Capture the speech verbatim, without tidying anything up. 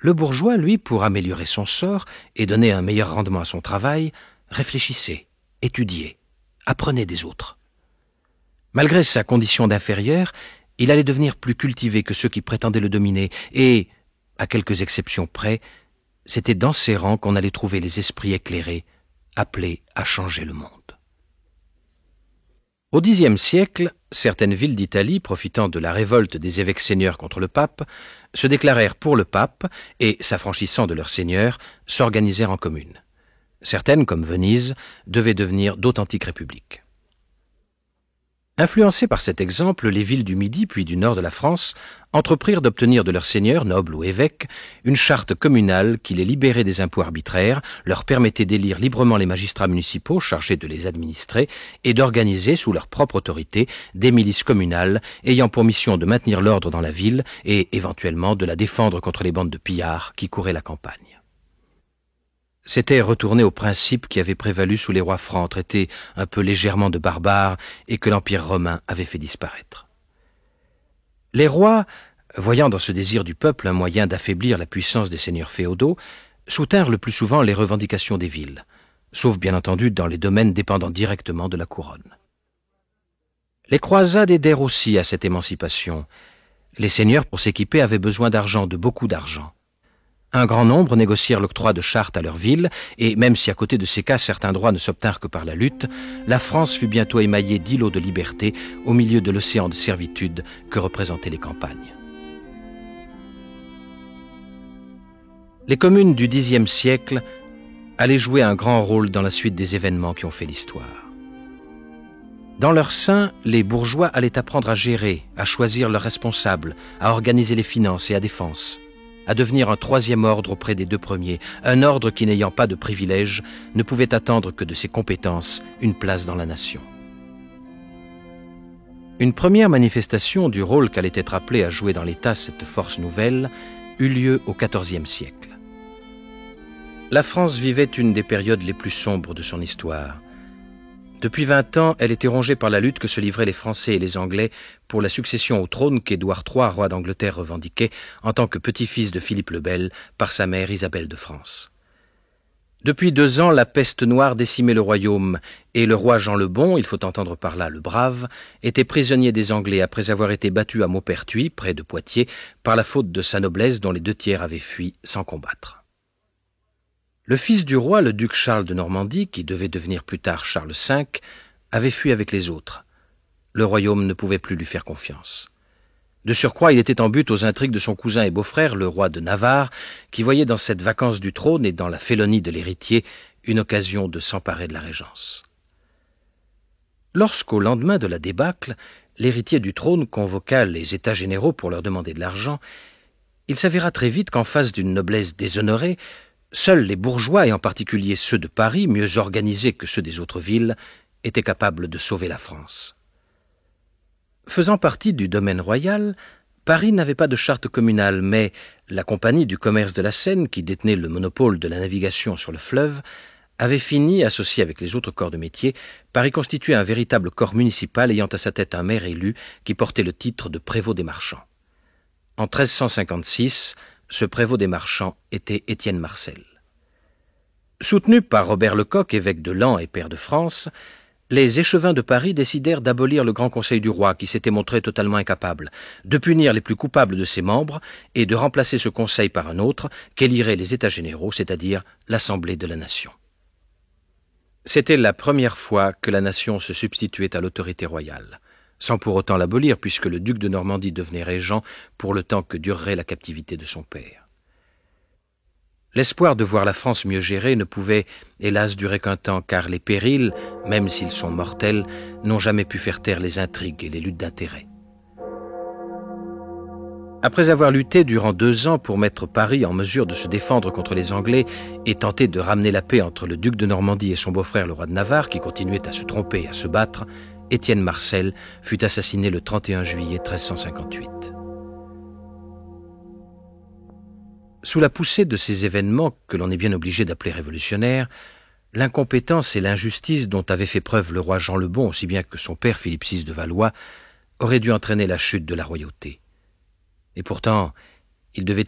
Le bourgeois, lui, pour améliorer son sort et donner un meilleur rendement à son travail, réfléchissait, étudiait, apprenait des autres. Malgré sa condition d'inférieur, il allait devenir plus cultivé que ceux qui prétendaient le dominer, et, à quelques exceptions près, c'était dans ses rangs qu'on allait trouver les esprits éclairés, appelés à changer le monde. Au Xe siècle, certaines villes d'Italie, profitant de la révolte des évêques seigneurs contre le pape, se déclarèrent pour le pape et, s'affranchissant de leurs seigneurs, s'organisèrent en communes. Certaines, comme Venise, devaient devenir d'authentiques républiques. Influencés par cet exemple, les villes du Midi puis du nord de la France entreprirent d'obtenir de leurs seigneurs, nobles ou évêques, une charte communale qui les libérait des impôts arbitraires, leur permettait d'élire librement les magistrats municipaux chargés de les administrer et d'organiser, sous leur propre autorité, des milices communales ayant pour mission de maintenir l'ordre dans la ville et, éventuellement, de la défendre contre les bandes de pillards qui couraient la campagne. C'était retourner aux principes qui avaient prévalu sous les rois francs, traités un peu légèrement de barbares et que l'Empire romain avait fait disparaître. Les rois, voyant dans ce désir du peuple un moyen d'affaiblir la puissance des seigneurs féodaux, soutinrent le plus souvent les revendications des villes, sauf bien entendu dans les domaines dépendant directement de la couronne. Les croisades aidèrent aussi à cette émancipation. Les seigneurs, pour s'équiper, avaient besoin d'argent, de beaucoup d'argent. Un grand nombre négocièrent l'octroi de chartes à leur ville, et même si à côté de ces cas certains droits ne s'obtinrent que par la lutte, la France fut bientôt émaillée d'îlots de liberté au milieu de l'océan de servitude que représentaient les campagnes. Les communes du Xe siècle allaient jouer un grand rôle dans la suite des événements qui ont fait l'histoire. Dans leur sein, les bourgeois allaient apprendre à gérer, à choisir leurs responsables, à organiser les finances et la défense, à devenir un troisième ordre auprès des deux premiers, un ordre qui, n'ayant pas de privilèges, ne pouvait attendre que de ses compétences une place dans la nation. Une première manifestation du rôle qu'allait être appelée à jouer dans l'État cette force nouvelle eut lieu au quatorzième siècle. La France vivait une des périodes les plus sombres de son histoire. Depuis vingt ans, elle était rongée par la lutte que se livraient les Français et les Anglais pour la succession au trône qu'Édouard trois, roi d'Angleterre, revendiquait en tant que petit-fils de Philippe le Bel par sa mère Isabelle de France. Depuis deux ans, la peste noire décimait le royaume et le roi Jean le Bon, il faut entendre par là le brave, était prisonnier des Anglais après avoir été battu à Maupertuis, près de Poitiers, par la faute de sa noblesse dont les deux tiers avaient fui sans combattre. Le fils du roi, le duc Charles de Normandie, qui devait devenir plus tard Charles cinq, avait fui avec les autres. Le royaume ne pouvait plus lui faire confiance. De surcroît, il était en butte aux intrigues de son cousin et beau-frère, le roi de Navarre, qui voyait dans cette vacance du trône et dans la félonie de l'héritier une occasion de s'emparer de la régence. Lorsqu'au lendemain de la débâcle, l'héritier du trône convoqua les États généraux pour leur demander de l'argent, il s'avéra très vite qu'en face d'une noblesse déshonorée, seuls les bourgeois, et en particulier ceux de Paris, mieux organisés que ceux des autres villes, étaient capables de sauver la France. Faisant partie du domaine royal, Paris n'avait pas de charte communale, mais la Compagnie du commerce de la Seine, qui détenait le monopole de la navigation sur le fleuve, avait fini, associé avec les autres corps de métier, par y constituer un véritable corps municipal ayant à sa tête un maire élu qui portait le titre de prévôt des marchands. En treize cent cinquante-six, ce prévôt des marchands était Étienne Marcel. Soutenu par Robert Lecoq, évêque de Laon et pair de France, les échevins de Paris décidèrent d'abolir le Grand Conseil du Roi, qui s'était montré totalement incapable, de punir les plus coupables de ses membres et de remplacer ce conseil par un autre qu'éliraient les États généraux, c'est-à-dire l'Assemblée de la Nation. C'était la première fois que la nation se substituait à l'autorité royale, sans pour autant l'abolir, puisque le duc de Normandie devenait régent pour le temps que durerait la captivité de son père. L'espoir de voir la France mieux gérée ne pouvait, hélas, durer qu'un temps, car les périls, même s'ils sont mortels, n'ont jamais pu faire taire les intrigues et les luttes d'intérêts. Après avoir lutté durant deux ans pour mettre Paris en mesure de se défendre contre les Anglais et tenter de ramener la paix entre le duc de Normandie et son beau-frère le roi de Navarre, qui continuait à se tromper et à se battre, Étienne Marcel fut assassiné le trente et un juillet treize cent cinquante-huit. Sous la poussée de ces événements que l'on est bien obligé d'appeler révolutionnaires, l'incompétence et l'injustice dont avait fait preuve le roi Jean le Bon, aussi bien que son père Philippe six de Valois, auraient dû entraîner la chute de la royauté. Et pourtant, il devait